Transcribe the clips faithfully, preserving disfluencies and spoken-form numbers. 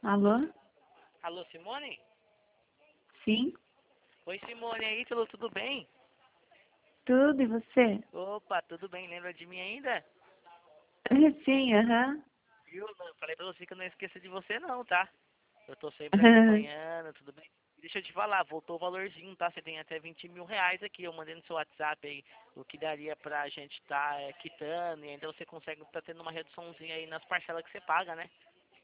Alô? Alô, Simone? Sim? Oi, Simone, aí, tudo, tudo bem? Tudo, e você? Opa, tudo bem, lembra de mim ainda? Sim, aham. Viu? Não, falei pra você que eu não esqueço de você não, tá? Eu tô sempre acompanhando, tudo bem? Deixa eu te falar, voltou o valorzinho, tá? Você tem até vinte mil reais aqui, eu mandei no seu WhatsApp aí, o que daria pra gente tá é, quitando, e ainda você consegue tá tendo uma reduçãozinha aí nas parcelas que você paga, né?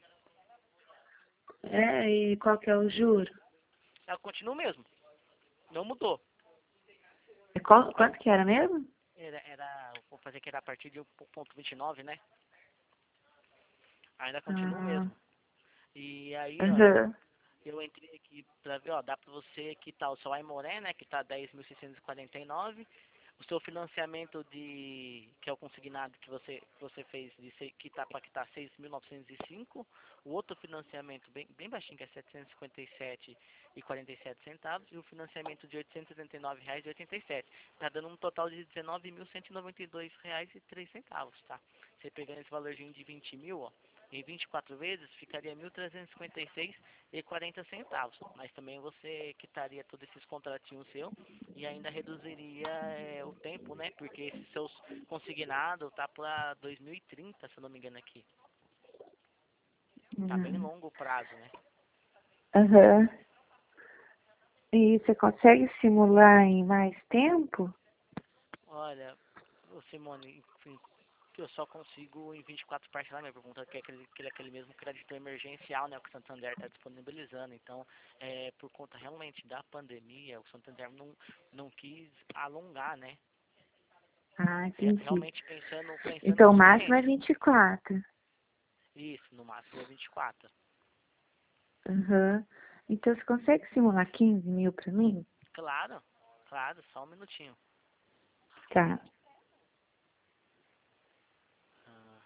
É, e qual que é o juro? Ela continua mesmo, não mudou. É qual, quanto que era mesmo? Era, era, vou fazer que era a partir de um ponto vinte e nove, né? Ainda continua o Ah, mesmo. E aí, ó, aham. eu entrei aqui pra ver, ó, dá pra você quitar o seu Aimoré, né, que tá dez mil seiscentos e quarenta e nove. O seu financiamento de, que é o consignado que você, que você fez de se- quitar para quitar seis mil novecentos e cinco. O outro financiamento bem, bem baixinho, que é setecentos e cinquenta e sete e quarenta e sete centavos. E o financiamento de oitocentos e setenta e nove reais e oitenta e sete. Tá dando um total de dezenove mil cento e noventa e dois reais e três centavos, tá? Você pegando esse valorzinho de vinte mil, ó, em vinte e quatro vezes, ficaria mil trezentos e cinquenta e seis e quarenta centavos. Mas também você quitaria todos esses contratinhos seu e ainda reduziria é, o tempo, né? Porque esses seus consignados tá para dois mil e trinta, se eu não me engano aqui. Tá bem Uhum. longo o prazo, né? Aham. E você consegue simular em mais tempo? Olha, ô Simone, enfim, que eu só consigo em vinte e quatro parcelamento. Minha pergunta que é aquele, que é aquele mesmo crédito emergencial, né? O que o Santander está disponibilizando. Então, é, por conta realmente da pandemia, o Santander não, não quis alongar, né? Ah, É, entendi. realmente pensando, pensando Então o nos máximo é clientes. vinte e quatro. Isso, no máximo é vinte e quatro. Aham. Então você consegue simular quinze mil pra mim? Claro, claro, só um minutinho. Tá. Ah,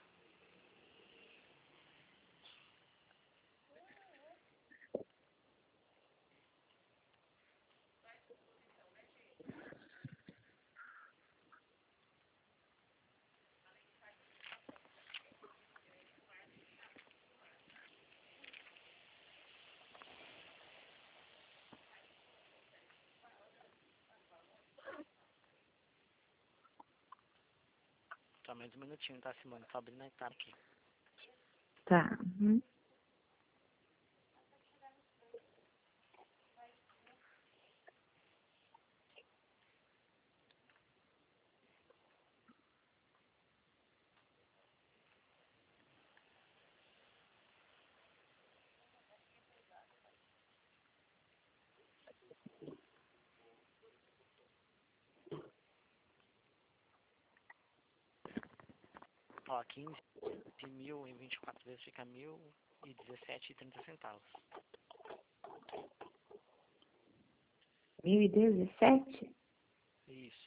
só mais um minutinho, tá, Simone? Tô abrindo a etapa aqui. Tá. Uhum. Ó, quinze mil em vinte e quatro vezes fica mil e dezessete e trinta centavos. Mil e dezessete? Isso.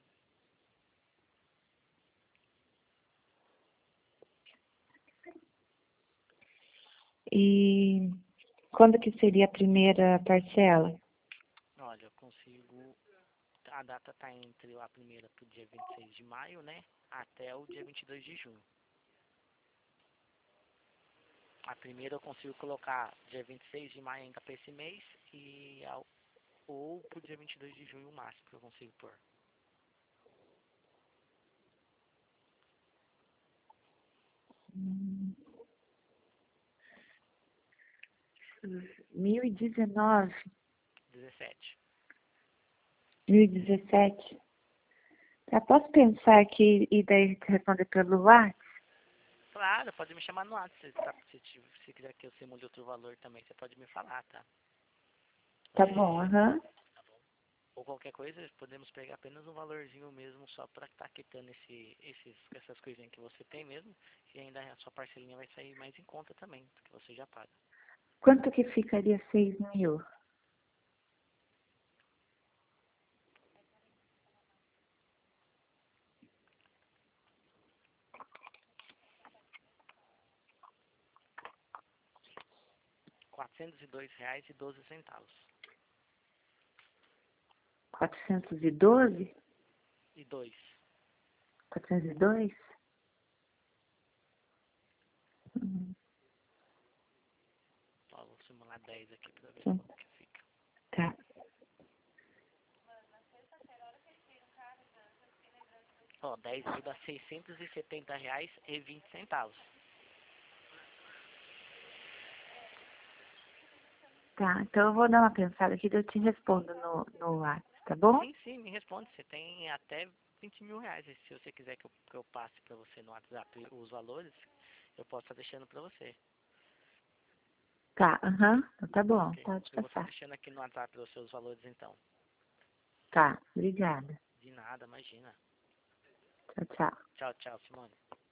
E quando que seria a primeira parcela? Olha, eu consigo. A data tá entre a primeira pro dia vinte e seis de maio, né? Até o dia vinte e dois de junho. A primeira eu consigo colocar dia vinte e seis de maio ainda pra esse mês e ao, ou pro dia vinte e dois de junho o máximo que eu consigo pôr. Mil e dezenove, dezessete. mil e dezessete. Tá, posso pensar aqui e daí responder pelo WhatsApp? Claro, pode me chamar no WhatsApp. Se, tá, se, te- se quiser que eu simule outro valor também, você pode me falar, tá? Tá bom, É, aham. ou qualquer coisa, podemos pegar apenas um valorzinho mesmo só pra estar quitando esse, esses, essas coisinhas que você tem mesmo. E ainda a sua parcelinha vai sair mais em conta também, porque você já paga. Quanto que ficaria seis mil? quatrocentos e dois reais e doze centavos. Quatrocentos e doze? E dois. Quatrocentos e dois? Hum. simular dez aqui pra ver Sim. como que fica. Tá. Ó, dez mil dá seiscentos e setenta reais e vinte centavos. Tá, então eu vou dar uma pensada aqui e eu te respondo no, no WhatsApp, tá bom? Sim, sim, me responde. Você tem até vinte mil reais. E se você quiser que eu, que eu passe pra você no WhatsApp os valores, eu posso estar deixando pra você. Tá, aham. Então tá bom, Ok. pode Eu vou estar passar. deixando aqui no WhatsApp os seus valores então. Tá, obrigada. De nada, imagina. Tchau, tchau. Tchau, tchau, Simone.